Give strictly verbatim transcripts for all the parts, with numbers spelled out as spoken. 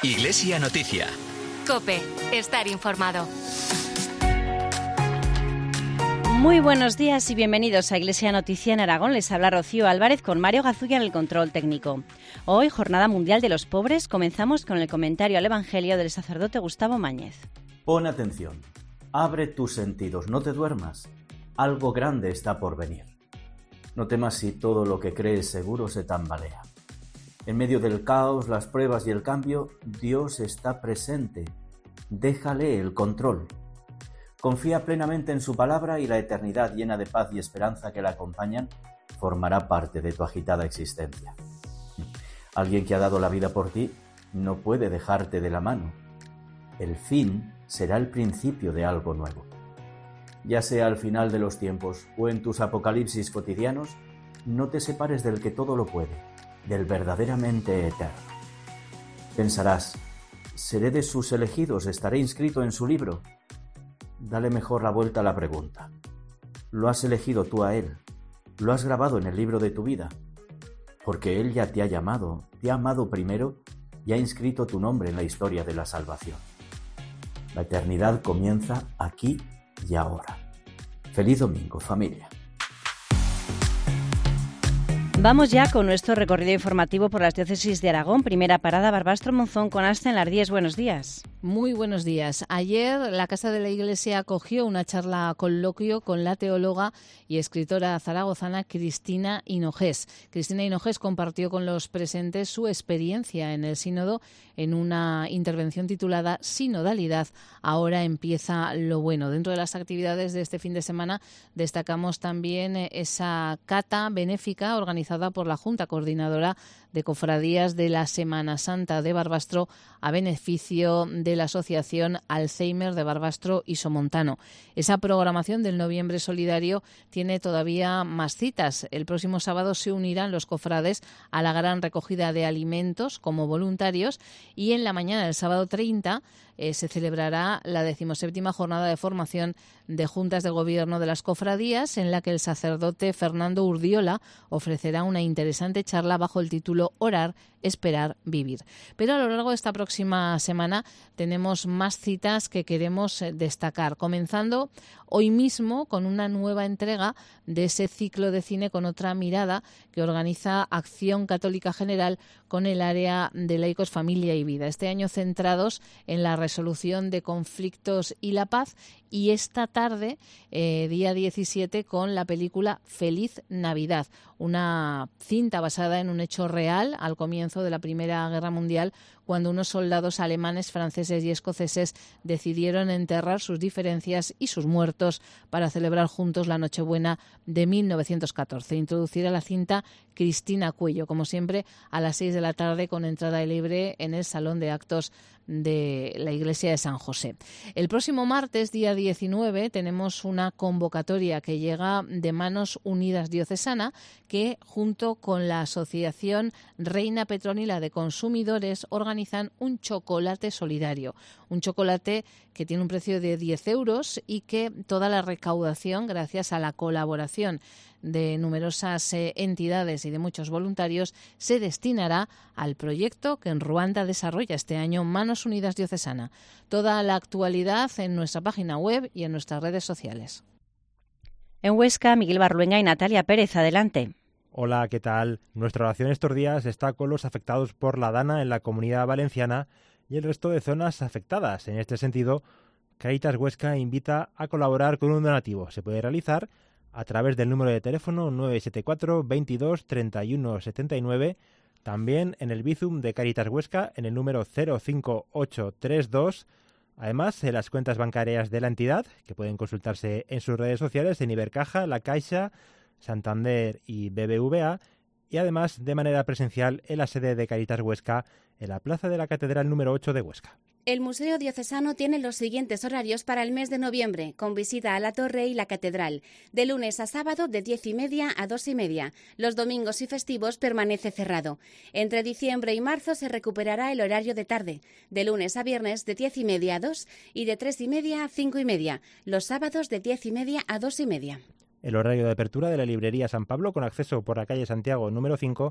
Iglesia Noticia. COPE. Estar informado. Muy buenos días y bienvenidos a Iglesia Noticia en Aragón. Les habla Rocío Álvarez con Mario Gazulla en el control técnico. Hoy, Jornada Mundial de los Pobres, comenzamos con el comentario al Evangelio del sacerdote Gustavo Mañez. Pon atención, abre tus sentidos, no te duermas. Algo grande está por venir. No temas si todo lo que crees seguro se tambalea. En medio del caos, las pruebas y el cambio, Dios está presente. Déjale el control. Confía plenamente en su palabra y la eternidad llena de paz y esperanza que la acompañan formará parte de tu agitada existencia. Alguien que ha dado la vida por ti no puede dejarte de la mano. El fin será el principio de algo nuevo. Ya sea al final de los tiempos o en tus apocalipsis cotidianos, no te separes del que todo lo puede, del verdaderamente eterno. Pensarás, ¿seré de sus elegidos? ¿Estaré inscrito en su libro? Dale mejor la vuelta a la pregunta. ¿Lo has elegido tú a Él? ¿Lo has grabado en el libro de tu vida? Porque Él ya te ha llamado, te ha amado primero y ha inscrito tu nombre en la historia de la salvación. La eternidad comienza aquí y ahora. Feliz domingo, familia. Vamos ya con nuestro recorrido informativo por las diócesis de Aragón. Primera parada, Barbastro Monzón con Asta en Lardíes. Buenos días. Muy buenos días. Ayer la Casa de la Iglesia acogió una charla coloquio con la teóloga y escritora zaragozana Cristina Hinojés. Cristina Hinojés compartió con los presentes su experiencia en el sínodo en una intervención titulada Sinodalidad, ahora empieza lo bueno. Dentro de las actividades de este fin de semana destacamos también esa cata benéfica organizada por la Junta Coordinadora de Cofradías de la Semana Santa de Barbastro a beneficio de la Asociación Alzheimer de Barbastro y Somontano. Esa programación del Noviembre Solidario tiene todavía más citas. El próximo sábado se unirán los cofrades a la gran recogida de alimentos como voluntarios y en la mañana del sábado treinta eh, se celebrará la decimoséptima jornada de formación de juntas de gobierno de las cofradías, en la que el sacerdote Fernando Urdiola ofrecerá una interesante charla bajo el título Orar, Esperar, Vivir. Pero a lo largo de esta próxima semana tenemos más citas que queremos destacar, comenzando hoy mismo con una nueva entrega de ese ciclo de cine con otra mirada que organiza Acción Católica General con el área de laicos, familia y vida. Este año centrados en la resolución de conflictos y la paz, y esta tarde, eh, día diecisiete, con la película Feliz Navidad, una cinta basada en un hecho real al comienzo de la Primera Guerra Mundial, cuando unos soldados alemanes, franceses y escoceses decidieron enterrar sus diferencias y sus muertos para celebrar juntos la Nochebuena de mil novecientos catorce. Introducirá la cinta Cristina Cuello, como siempre, a las seis de la tarde con entrada libre en el Salón de Actos de la Iglesia de San José. El próximo martes, día diecinueve, tenemos una convocatoria que llega de Manos Unidas Diocesana, que junto con la Asociación Reina Petronila de Consumidores organizan un chocolate solidario. Un chocolate que tiene un precio de diez euros y que toda la recaudación, gracias a la colaboración de numerosas eh, entidades y de muchos voluntarios, se destinará al proyecto que en Ruanda desarrolla este año Manos Unidas Diocesana. Toda la actualidad en nuestra página web y en nuestras redes sociales. En Huesca, Miguel Barluenga y Natalia Pérez, adelante. Hola, ¿qué tal? Nuestra oración estos días está con los afectados por la Dana en la Comunidad Valenciana y el resto de zonas afectadas. En este sentido, Cáritas Huesca invita a colaborar con un donativo. Se puede realizar a través del número de teléfono nueve siete cuatro, veintidós, treinta y uno setenta y nueve, también en el Bizum de Cáritas Huesca en el número cero cinco ocho tres dos, además en las cuentas bancarias de la entidad, que pueden consultarse en sus redes sociales en Ibercaja, La Caixa, Santander y B B V A, y además de manera presencial en la sede de Cáritas Huesca en la Plaza de la Catedral número ocho de Huesca. El Museo Diocesano tiene los siguientes horarios para el mes de noviembre, con visita a la Torre y la Catedral. De lunes a sábado, de diez y media a dos y media. Los domingos y festivos permanece cerrado. Entre diciembre y marzo se recuperará el horario de tarde. De lunes a viernes, de diez y media a dos y de tres y media a cinco y media. Los sábados, de diez y media a dos y media. El horario de apertura de la librería San Pablo, con acceso por la calle Santiago número cinco,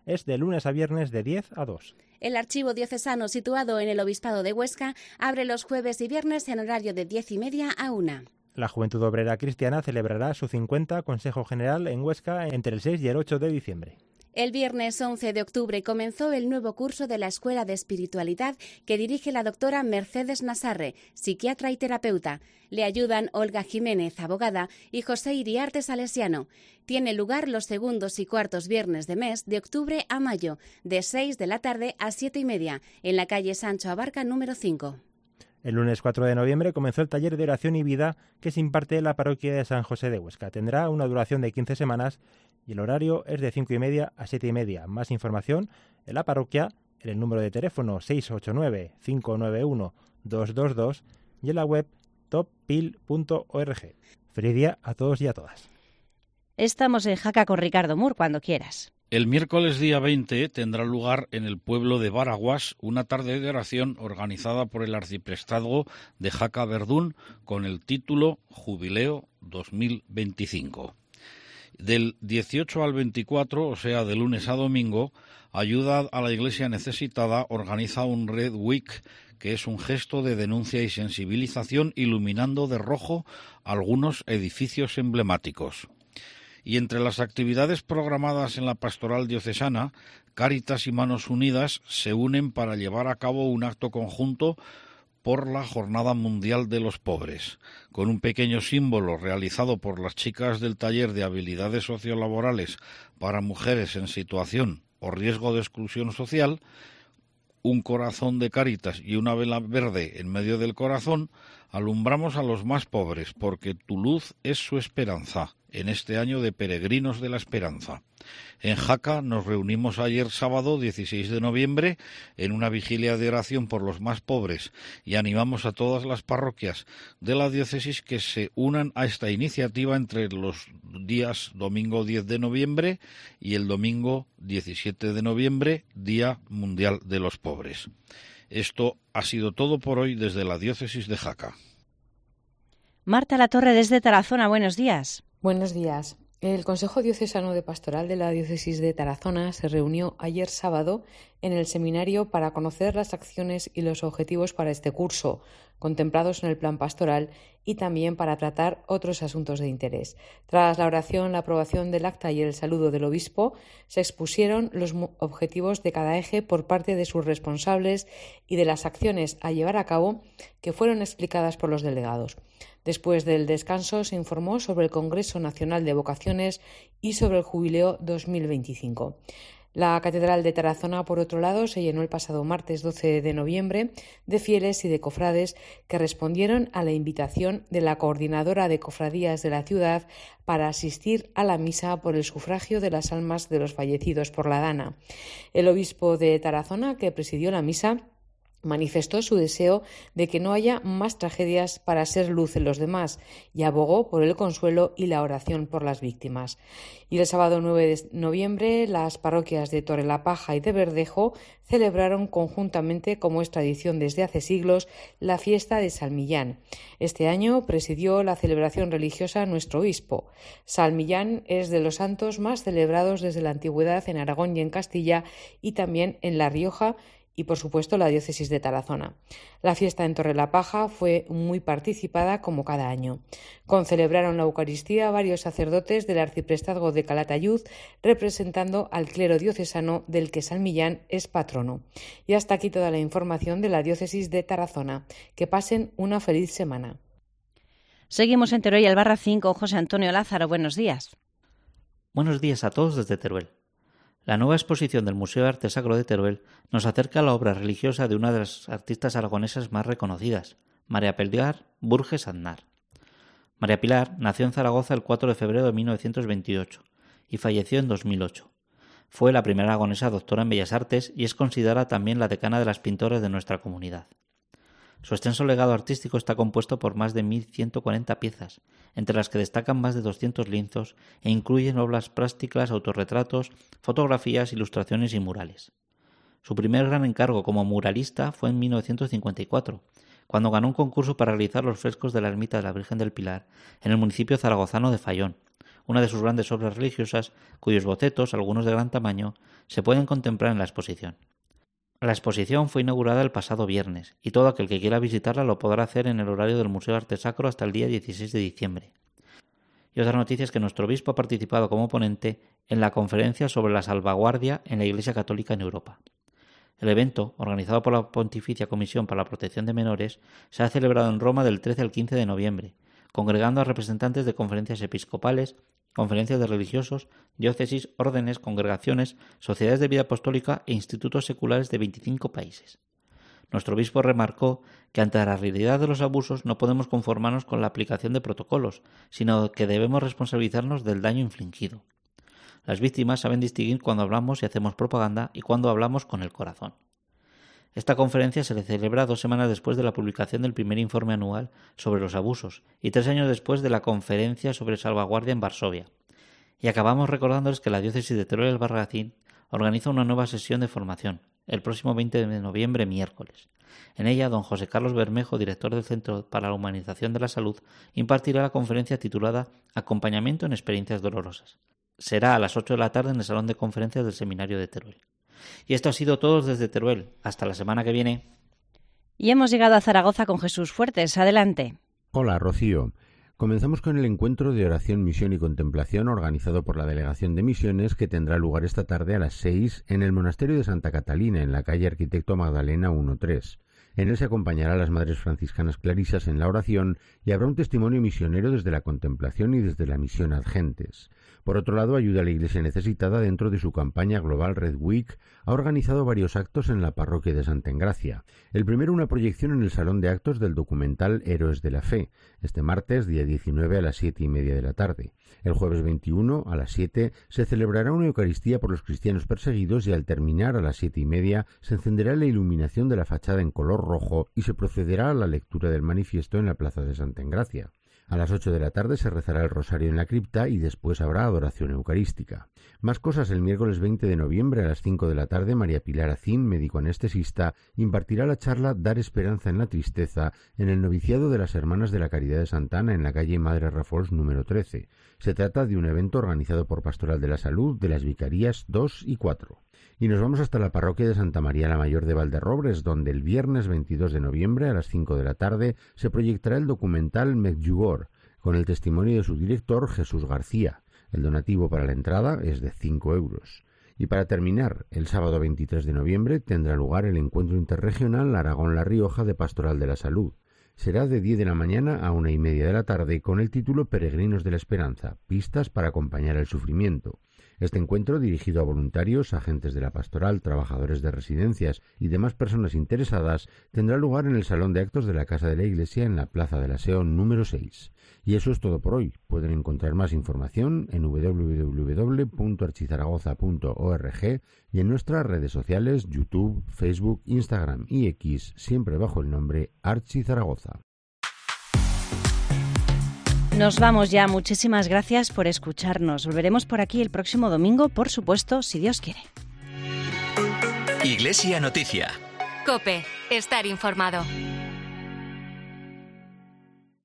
es de lunes a viernes de diez a dos. El archivo diocesano situado en el Obispado de Huesca abre los jueves y viernes en horario de diez y media a una. La Juventud Obrera Cristiana celebrará su cincuenta Consejo General en Huesca entre el seis y el ocho de diciembre. El viernes once de octubre comenzó el nuevo curso de la Escuela de Espiritualidad que dirige la doctora Mercedes Nasarre, psiquiatra y terapeuta. Le ayudan Olga Jiménez, abogada, y José Iriarte Salesiano. Tiene lugar los segundos y cuartos viernes de mes de octubre a mayo, de seis de la tarde a siete y media, en la calle Sancho Abarca número cinco. El lunes cuatro de noviembre comenzó el taller de oración y vida que se imparte en la parroquia de San José de Huesca. Tendrá una duración de quince semanas y el horario es de cinco y media a siete y media. Más información en la parroquia, en el número de teléfono seis ocho nueve, cinco nueve uno, dos dos dos y en la web top pil punto org. Feliz día a todos y a todas. Estamos en Jaca con Ricardo Mur, cuando quieras. El miércoles día veinte tendrá lugar en el pueblo de Baraguas una tarde de oración organizada por el arciprestazgo de Jaca Verdún con el título Jubileo dos mil veinticinco. Del dieciocho al veinticuatro, o sea, de lunes a domingo, Ayuda a la Iglesia Necesitada organiza un Red Week, que es un gesto de denuncia y sensibilización iluminando de rojo algunos edificios emblemáticos. Y entre las actividades programadas en la Pastoral Diocesana, Cáritas y Manos Unidas se unen para llevar a cabo un acto conjunto por la Jornada Mundial de los Pobres, con un pequeño símbolo realizado por las chicas del taller de habilidades sociolaborales para mujeres en situación o riesgo de exclusión social, un corazón de Cáritas y una vela verde en medio del corazón. Alumbramos a los más pobres, porque tu luz es su esperanza, en este año de Peregrinos de la Esperanza. En Jaca nos reunimos ayer sábado dieciséis de noviembre en una vigilia de oración por los más pobres y animamos a todas las parroquias de la diócesis que se unan a esta iniciativa entre los días domingo diez de noviembre y el domingo diecisiete de noviembre, Día Mundial de los Pobres. Esto ha sido todo por hoy desde la diócesis de Jaca. Marta Latorre desde Tarazona, buenos días. Buenos días. El Consejo Diocesano de Pastoral de la Diócesis de Tarazona se reunió ayer sábado en el seminario para conocer las acciones y los objetivos para este curso, contemplados en el plan pastoral, y también para tratar otros asuntos de interés. Tras la oración, la aprobación del acta y el saludo del obispo, se expusieron los objetivos de cada eje por parte de sus responsables y de las acciones a llevar a cabo que fueron explicadas por los delegados. Después del descanso se informó sobre el Congreso Nacional de Vocaciones y sobre el Jubileo dos mil veinticinco. La Catedral de Tarazona, por otro lado, se llenó el pasado martes doce de noviembre de fieles y de cofrades que respondieron a la invitación de la Coordinadora de Cofradías de la ciudad para asistir a la misa por el sufragio de las almas de los fallecidos por la Dana. El obispo de Tarazona, que presidió la misa, manifestó su deseo de que no haya más tragedias para ser luz en los demás y abogó por el consuelo y la oración por las víctimas. Y el sábado nueve de noviembre las parroquias de Torrelapaja y de Verdejo celebraron conjuntamente, como es tradición desde hace siglos, la fiesta de San Millán. Este año presidió la celebración religiosa nuestro obispo. San Millán es de los santos más celebrados desde la antigüedad en Aragón y en Castilla y también en La Rioja, y, por supuesto, la diócesis de Tarazona. La fiesta en Torrelapaja fue muy participada, como cada año. Concelebraron la Eucaristía varios sacerdotes del arciprestazgo de Calatayud, representando al clero diocesano del que San Millán es patrono. Y hasta aquí toda la información de la diócesis de Tarazona. Que pasen una feliz semana. Seguimos en Teruel y Albarracín con José Antonio Lázaro. Buenos días. Buenos días a todos desde Teruel. La nueva exposición del Museo de Arte Sacro de Teruel nos acerca a la obra religiosa de una de las artistas aragonesas más reconocidas, María Pilar Burges Aznar. María Pilar nació en Zaragoza el cuatro de febrero de mil novecientos veintiocho y falleció en dos mil ocho. Fue la primera aragonesa doctora en Bellas Artes y es considerada también la decana de las pintoras de nuestra comunidad. Su extenso legado artístico está compuesto por más de mil ciento cuarenta piezas, entre las que destacan más de doscientos lienzos e incluyen obras plásticas, autorretratos, fotografías, ilustraciones y murales. Su primer gran encargo como muralista fue en mil novecientos cincuenta y cuatro, cuando ganó un concurso para realizar los frescos de la ermita de la Virgen del Pilar en el municipio zaragozano de Fayón, una de sus grandes obras religiosas, cuyos bocetos, algunos de gran tamaño, se pueden contemplar en la exposición. La exposición fue inaugurada el pasado viernes, y todo aquel que quiera visitarla lo podrá hacer en el horario del Museo de Arte Sacro hasta el día dieciséis de diciembre. Y otra noticia es que nuestro obispo ha participado como ponente en la conferencia sobre la salvaguardia en la Iglesia Católica en Europa. El evento, organizado por la Pontificia Comisión para la Protección de Menores, se ha celebrado en Roma del trece al quince de noviembre, congregando a representantes de conferencias episcopales, conferencias de religiosos, diócesis, órdenes, congregaciones, sociedades de vida apostólica e institutos seculares de veinticinco países. Nuestro obispo remarcó que ante la realidad de los abusos no podemos conformarnos con la aplicación de protocolos, sino que debemos responsabilizarnos del daño infligido. Las víctimas saben distinguir cuando hablamos y hacemos propaganda y cuando hablamos con el corazón. Esta conferencia se le celebra dos semanas después de la publicación del primer informe anual sobre los abusos y tres años después de la conferencia sobre salvaguardia en Varsovia. Y acabamos recordándoles que la diócesis de Teruel y Albarracín organiza una nueva sesión de formación, el próximo veinte de noviembre, miércoles. En ella, don José Carlos Bermejo, director del Centro para la Humanización de la Salud, impartirá la conferencia titulada Acompañamiento en experiencias dolorosas. Será a las ocho de la tarde en el Salón de Conferencias del Seminario de Teruel. Y esto ha sido todo desde Teruel. Hasta la semana que viene. Y hemos llegado a Zaragoza con Jesús Fuertes. Adelante. Hola, Rocío. Comenzamos con el encuentro de oración, misión y contemplación organizado por la Delegación de Misiones, que tendrá lugar esta tarde a las seis en el Monasterio de Santa Catalina, en la calle Arquitecto Magdalena uno tres. En él se acompañará a las Madres Franciscanas Clarisas en la oración y habrá un testimonio misionero desde la contemplación y desde la misión ad gentes. Por otro lado, ayuda a la Iglesia necesitada dentro de su campaña Global Red Week. Ha organizado varios actos en la parroquia de Santa Engracia. El primero, una proyección en el Salón de Actos del documental Héroes de la Fe, este martes, día diecinueve, a las siete y media de la tarde. El jueves veintiuno, a las siete, se celebrará una Eucaristía por los cristianos perseguidos y al terminar, a las siete y media, se encenderá la iluminación de la fachada en color rojo y se procederá a la lectura del manifiesto en la plaza de Santa Engracia. A las ocho de la tarde se rezará el rosario en la cripta y después habrá adoración eucarística. Más cosas: el miércoles veinte de noviembre a las cinco de la tarde, María Pilar Acín, médico anestesista, impartirá la charla Dar esperanza en la tristeza en el noviciado de las Hermanas de la Caridad de Santa Ana en la calle Madre Rafols número trece. Se trata de un evento organizado por Pastoral de la Salud de las Vicarías dos y cuatro. Y nos vamos hasta la parroquia de Santa María la Mayor de Valderrobres, donde el viernes veintidós de noviembre a las cinco de la tarde se proyectará el documental Medjugorje, con el testimonio de su director Jesús García. El donativo para la entrada es de cinco euros. Y para terminar, el sábado veintitrés de noviembre tendrá lugar el encuentro interregional Aragón-La Rioja de Pastoral de la Salud. Será de diez de la mañana a una y media de la tarde con el título Peregrinos de la Esperanza, pistas para acompañar el sufrimiento. Este encuentro, dirigido a voluntarios, agentes de la pastoral, trabajadores de residencias y demás personas interesadas, tendrá lugar en el Salón de Actos de la Casa de la Iglesia en la Plaza de la Seón número seis. Y eso es todo por hoy. Pueden encontrar más información en doble u doble u doble u punto archizaragoza punto org y en nuestras redes sociales YouTube, Facebook, Instagram y X, siempre bajo el nombre Archizaragoza. Nos vamos ya. Muchísimas gracias por escucharnos. Volveremos por aquí el próximo domingo, por supuesto, si Dios quiere. Iglesia Noticia. COPE. Estar informado.